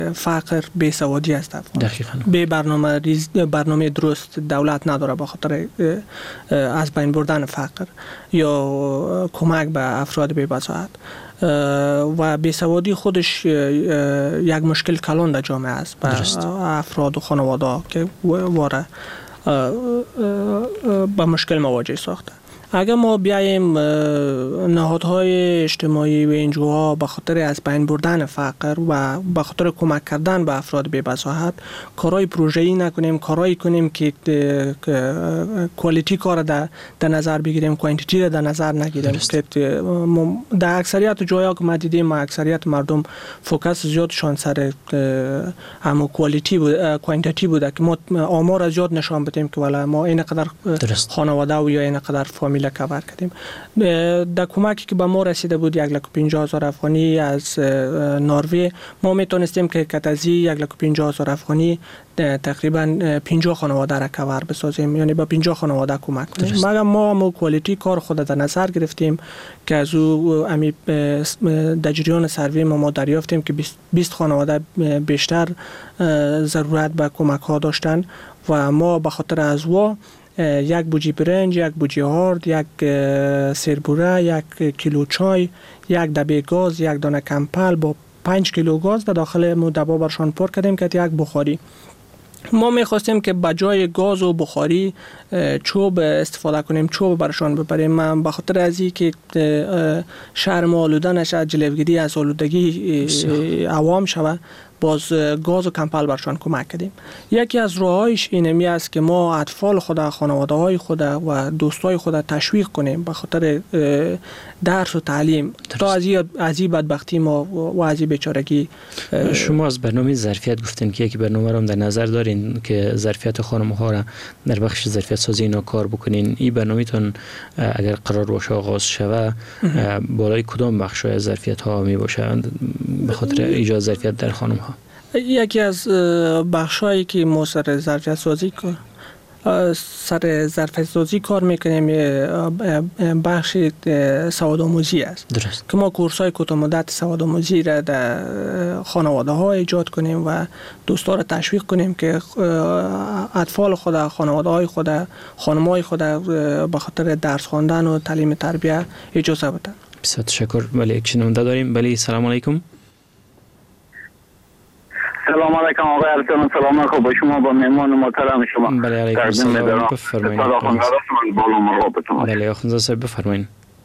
فقر بیسوادی است. دقیقاً. به برنامه درست دولت نداره به خاطر از بین بردن فقر یا کمک به افراد بی بصاحت و بیسوادی خودش یک مشکل کلان در جامعه است به افراد و خانواده که واره با مشکل مواجه ساخته. اگر ما بیاییم نهادهای اجتماعی و انجوها به خاطر از بین بردن فقر و به خاطر کمک کردن به افراد بی بصاحت کارهای پروژه‌ای نکنیم، کارهایی کنیم که کوالیتی کار در نظر بگیریم، کوانتیتی در نظر نگیریم. که در اکثریت جاها که ما دیدیم اکثریت مردم فوکس زیادشان سر همون کوانتیتی بوده که ما آمار زیاد نشان بدیم که والا ما اینقدر خانواده و یا اینقدر فامیل کاور کردیم. در کمکی که به ما رسیده بود 1,50,000 افغانی از نروژ، ما میتونستیم که کتازی 1,50,000 افغانی تقریبا 50 خانواده را کاور بسازیم، یعنی با 50 خانواده کمک کنیم. مگر ما هم کوالیتی کار خود در نظر گرفتیم که از او امی در جریان سروی ما دریافتیم که 20 خانواده بیشتر ضرورت به کمک ها داشتن و ما به خاطر از او 1 بوجی برنج، 1 بوجی هارد، 1 سیربوره، 1 کیلو چای، 1 دبه گاز، 1 دانه کمپل با 5 کیلو گاز در داخل مدبا برشان پر کردیم که 1 بخاری. ما میخواستیم که بجای گاز و بخاری چوب استفاده کنیم، چوب برشان ببریم. من به خاطر از این که شهر ما آلوده نشه، جلوگیری از آلودگی عوام شود، باز گاز و کمپل برشان کمک کردیم. یکی از راهایش اینمی است که ما اطفال خود، خانواده های خود و دوستای خود تشویق کنیم به خاطر درس و تعلیم تا از این بدبختی ما و از این بیچارگی. شما از برنامه ظرفیت گفتین که یکی برنامه رو در نظر دارین که ظرفیت خانم ها را در بخش ظرفیت سازی اینا کار بکنین. این برنامه تون اگر قرار باشه آغاز شود بالای کدام بخش از ظرفیت ها می باشه به خاطر ایجاد ظرفیت در خانم ها؟ یکی از بخشایی که ما سر ظرفیت سازی کار میکنیم بخش سواد آموزی است. درست. که ما کورس‌های کوتاه مدت سواد آموزی را در خانواده ها ایجاد کنیم و دوستا را تشویق کنیم که اطفال خود، خانواده های خود، خانم‌های خود به خاطر درس خواندن و تعلیم تربیت اجازه بدن. بسیار تشکر. ولی یک شنونده داریم. ولی سلام علیکم. سلام علیکم آقای ارسلان، سلام خوب به شما، با مهمان محترم شما. بله علیکم سلام، بفرمایید. بله آخوندزاده صاحب بفرمایید.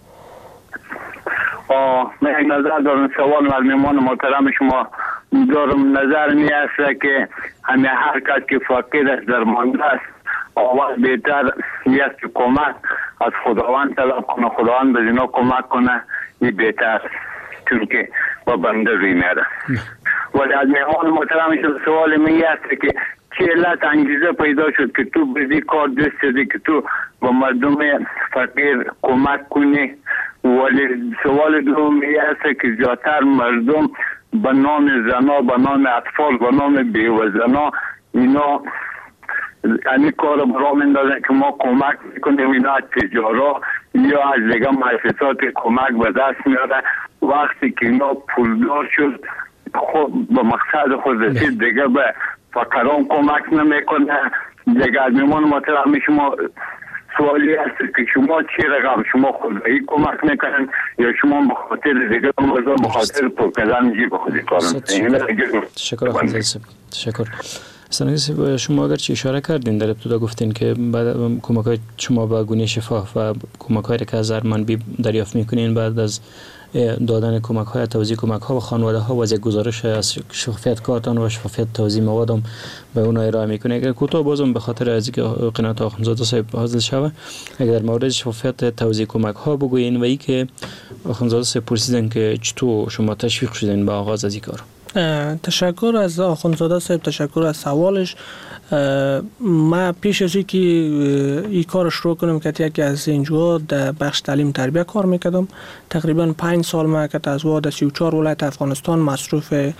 من یک نظر دارم، سوال از مهمان محترم شما دارم. نظر می است که همه هر کس که فقیر است، درمانده است، آواز بهتر است که کمک از خداوند طلب کنه، خداوند به اینا کمک کنه، این بهتر، چون که با بنده روی میره. ولی از مهمان محترم شد سوال می است که چه علت انگیزه پیدا شد که تو بزی کار دست شدی که تو با مردم فقیر کمک کنی. ولی سوال دوم می است که زیادتر مردم به نام زنا، به نام اطفال، به نام بیوه‌زنا اینا این کار برا مندازن که ما کمک میکنیم، اینا از تجارا یا از دیگه مؤسسات کمک به دست میاره. وقتی که اینا پولدار شد خود به مقصد خود رسید، دیگه به فقران کمک نمیکنه. دیگه از میمان محترم شما سوالی هست که شما چی رقم شما خودی کمک میکنن یا شما به خاطر دیگه به خاطر پرکردن جیب خودی کارن؟ تشکر آخوندزاده صاحب، تشکر. سنگیسی شما اگر چی اشاره کردین در ابتدا گفتین که بعد کمک‌های شما به گونه شفاف و کمک‌هایی که از ارمنبی دریافت میکنین بعد از دادن کمک‌های توزیع کمک‌ها و خانواده‌ها و از یک گزارش از شفافیت کارتان و شفافیت توزیع موادم به اون ارائه میکنه. اگر کوتاه بازم به خاطر از اینکه قنات آخوندزاده صاحب حاضر شوه، اگر در مورد شفافیت توزیع کمک‌ها بگوین و اینکه آخوندزاده صاحب پرسیدن که چطور شما تشویق شدین به آغاز از این کار. تشکر از آخوندزاده صاحب، تشکر از سوالش. ما پیش از اینکه این کار شروع کنم که یکی از اینجا در بخش تعلیم تربیت کار میکردم. تقریبا 5 سال ما که از واد 34 ولایت افغانستان مصروف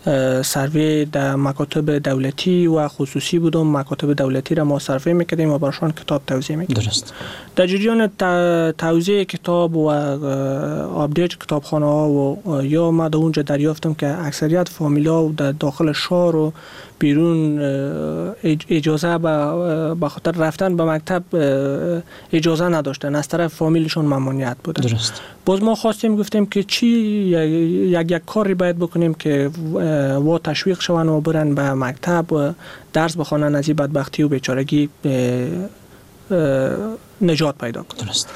سروی در مکاتب دولتی و خصوصی بودم. مکاتب دولتی را ما سروی میکردیم و برشان کتاب توزیع میکردیم. درست. در جریان توزیع کتاب و آپدیت کتابخانه ها و یا ما در اونجا دریافتم که اکثریت فامیلا در داخل شهر و بیرون اجازه به خاطر رفتن به مکتب اجازه نداشتن، از طرف فامیلشون ممنوعیت بود. درست. باز ما خواستیم گفتیم که چی یک کاری باید بکنیم که و تشویق شون و برن به مکتب و درس بخوانن، از این بدبختی و بیچارگی نجات پیدا کنیم. درست.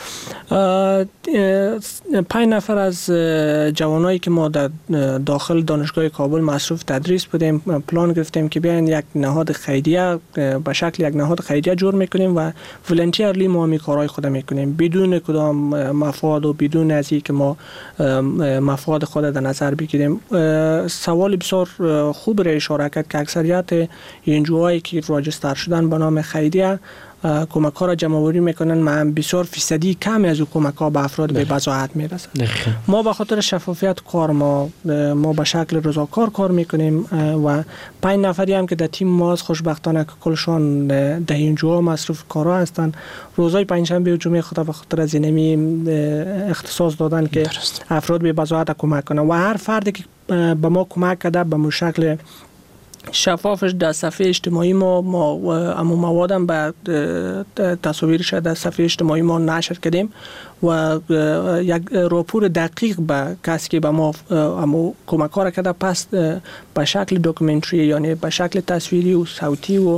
5 نفر از جوانایی که ما در داخل دانشگاه کابل مصروف تدریس بودیم پلان گرفتیم که بیاین یک نهاد خیریه به شکل یک نهاد خیریه جور میکنیم و ولنتیرلی ما می کارهای خود میکنیم بدون کدام مفاد و بدون از اینکه ما مفاد خود در نظر بگیریم. سوال بسیار خوب را اشاره کرد که اکثریت انجوهایی که راجستر شدن به نام خیریه کمک ها را جمع آوری میکنن، بسیار فیصدی کمی از کمک ها به افراد به بضاعت میرسه. ما به خاطر شفافیت کار ما به شکل رضاکار کار میکنیم و 5 نفری هم که در تیم ما خوشبختانه که کلشان در اینجا مصروف کارا هستن، روزهای پنجشنبه و جمعه خود به خاطر از اینمی اختصاص دادن که افراد به بضاعت کمک کنن و هر فردی که به ما کمک کرده به شکل شفافش در صفحه اجتماعی ما اما موادم به تصاویرش در صفحه اجتماعی ما نشر کردیم و یک راپور دقیق به کسی که به ما کمک کار کرده پس به شکل داکیومنتری یعنی به شکل تصویری و صوتی و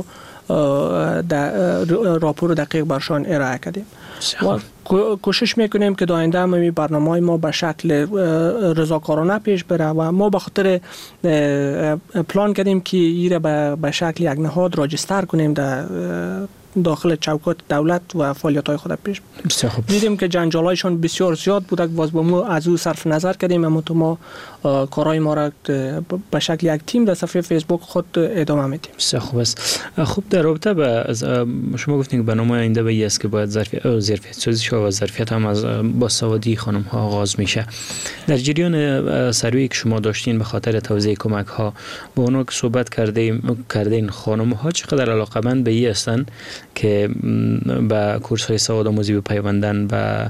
راپور دقیق برشان ارائه کردیم و کوشش میکنیم که در آینده هم برنامه‌های ما به شکل رضاکارانه پیش بره و ما به خاطر پلان کردیم که ایره به شکل یک نهاد راجستر کنیم در داخل چوکات دولت و فعالیت‌های خود پیش. دیدیم که جنجالایشان بسیار زیاد بود، باز با ما از او صرف نظر کردیم، اما تو ما کارهای ما را به شکل یک تیم در صفحه فیسبوک خود ادامه میدیم. بسیار خوب است. خوب، در رابطه با شما گفتین که برنامه آینده به این است که باید ظرفیت سازی شود و ظرفیت هم از باسوادی خانم ها آغاز میشه. در جریان سروی که شما داشتین به خاطر توزیع کمک ها با اونها که صحبت کردین خانم ها چقدر علاقه‌مند به این هستند که به کورس های سواد آموزی بپیوندن و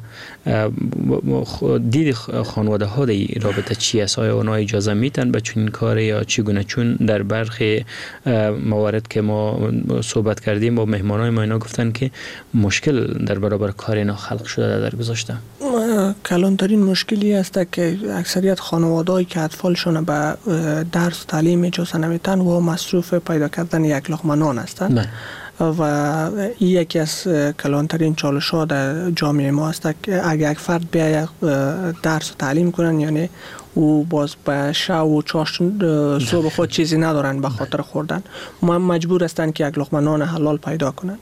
دید خانواده ها در رابطه چی است؟ آیا اونا اجازه میتن به چنین کاری یا چگونه؟ چون در برخی موارد که ما صحبت کردیم با مهمانای ما اینا گفتن که مشکل در برابر کار اینا خلق شده در گذشته. کلانترین مشکلی است که اکثریت خانواده‌ای که اطفالشون به درس تعلیم اجازه نمیتن و مصروف پیدا کردن یک لقمه نان هستند و این یکی از کلانترین چالش‌ها در جامعه ما است که اگر یک فرد بیاید درس و تعلیم کنن یعنی او باز به شب و چاشت صبح خود چیزی ندارن به خاطر خوردن، ما مجبور هستن که یک لقمه نان حلال پیدا کنن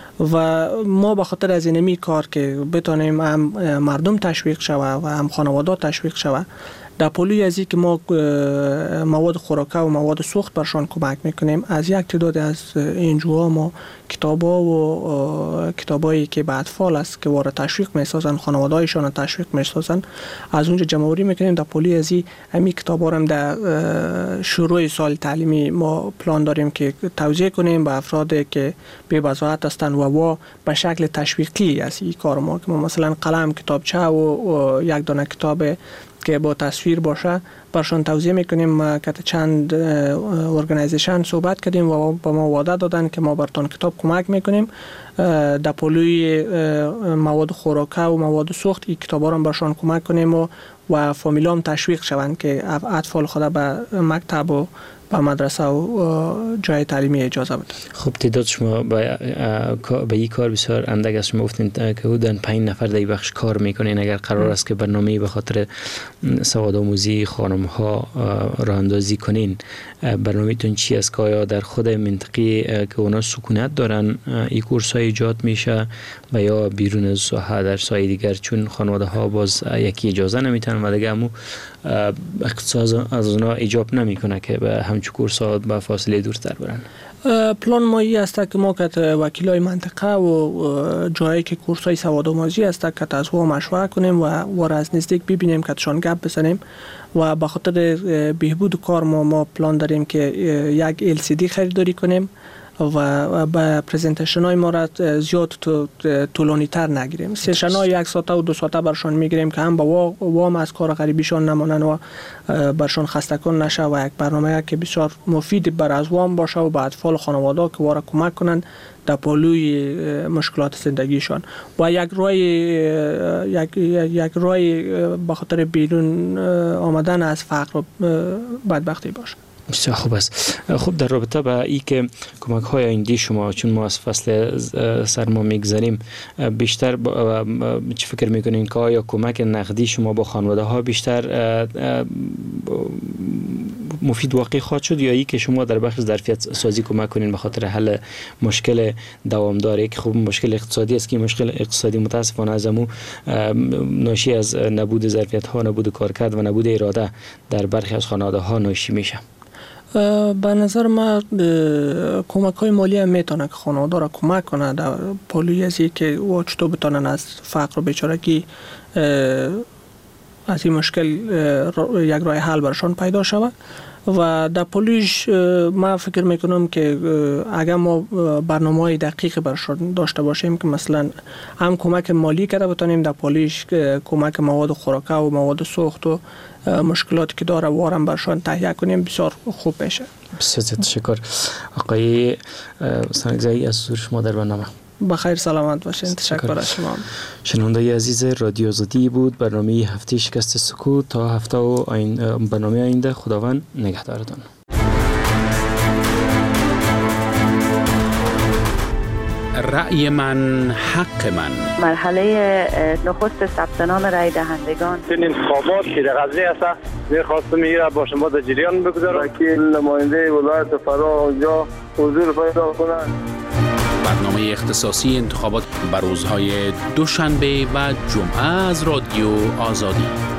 و ما به خاطر از اینمی کار که بتونیم هم مردم تشویق شوه و هم خانواده تشویق شوه در پولی از این که ما مواد خوراکه و مواد سوخت برشان کمک میکنیم، از یک تعداد از انجوها ما کتابا و کتابایی که به اطفال است که وارد تشویق میسازن، خانواده‌ایشان تشویق میسازن، از اونجا جمع آوری میکنیم. در پولی از این کتابا هم در شروع سال تعلیمی ما پلان داریم که توزیع کنیم به افرادی که بی بضاعت هستند و به شکل تشویقی است این کار ما که مثلا قلم، کتابچه و یک دانه کتاب که با تصویر باشه برشان توزیع میکنیم. که چند ارگانایزیشن صحبت کردیم و با ما وعده دادن که ما براتون کتاب کمک میکنیم در پلوی مواد خوراکه و مواد سوخت این کتابا رو برشان کمک کنیم و فامیلام تشویق شوند که اطفال خود به مکتب و به مدرسه و جای تعلیمی اجازه بده. خب تعداد شما به این کار بسیار اندک است. شما گفتین که حدوداً 5 نفر در این بخش کار میکنین. اگر قرار است که برنامه‌ای به خاطر سواد آموزی خانم ها راه اندازی کنین، برنامه‌تون چی است که آیا در خود منطقه که اونا سکونت دارن این کورس ها ایجاد میشه و یا بیرون از ساحه در سایه دیگر؟ چون خانواده ها باز یکی اجازه نمیتن و دیگه همو اقتصاد از اونا ایجاب نمیکنه که به همچون کورس ها به فاصله دورتر برن. پلان مایی است که ما که وکیلای منطقه و جایی که کورسای سوادآموزی است که از او مشورت کنیم و از نزدیک ببینیم که تشان گپ بزنیم و به خاطر بهبود کار ما پلان داریم که یک LCD خریداری کنیم و با پرزنتیشن های ما را زیاد طولانی تر نگیریم. سشن های 1 ساعته و 2 ساعته برشان میگیریم که هم با وام از کار غریبیشان نمانن و برشان خستگان نشه و یک برنامه که بسیار مفید بر از وام باشه و به اطفال خانواده که وارا کمک کنن در پلوی مشکلات زندگیشان و یک رای به خاطر بیرون آمدن از فقر و بدبختی باشه. بسیار خوب است. خوب، در رابطه با این که کمک های آینده شما، چون ما از فصل سرما میگذریم، بیشتر چی فکر میکنین که آیا کمک نقدی شما با خانواده ها بیشتر مفید واقع خواهد شد یا ای که شما در بخش ظرفیت سازی کمک کنین به خاطر حل مشکل دوامداری که خب مشکل اقتصادی است که مشکل اقتصادی متاسفانه از امو ناشی از نبود ظرفیت ها، نبود کارکرد و نبود اراده در برخی از خانواده ها ناشی میشه؟ به نظر من کمک های مالی هم میتونه که خانواده را کمک کنه در پلوی از این که چطور بتونن از فقر و بیچارگی از این مشکل یک راه حل برشان پیدا شود و در پلویش من فکر میکنم که اگر ما برنامه‌های دقیق برشان داشته باشیم که مثلا هم کمک مالی کرده بتونیم در پلویش کمک مواد خوراکه و مواد سوخت و مشکلاتی که داره وارم برشان تهیه کنیم بسیار خوب میشه. بسیار تشکر آقای سنگزایی از حضور شما در برنامه. بخیر سلامت باشین. تشکر از شما. شنونده عزیز رادیو آزادی بود برنامه هفته شکست سکوت. تا هفته و برنامه آینده خداوند نگهدارتان. رأی من حق من. مرحله نخست ثبت نام رای دهندگان. این انتخابات که در غزه است می‌خواستم میره با شما در جریان بگذارم. وکیل نماینده ولایت فرا اونجا حضور پیدا کنند. برنامه اختصاصی انتخابات بر روزهای دوشنبه و جمعه از رادیو آزادی.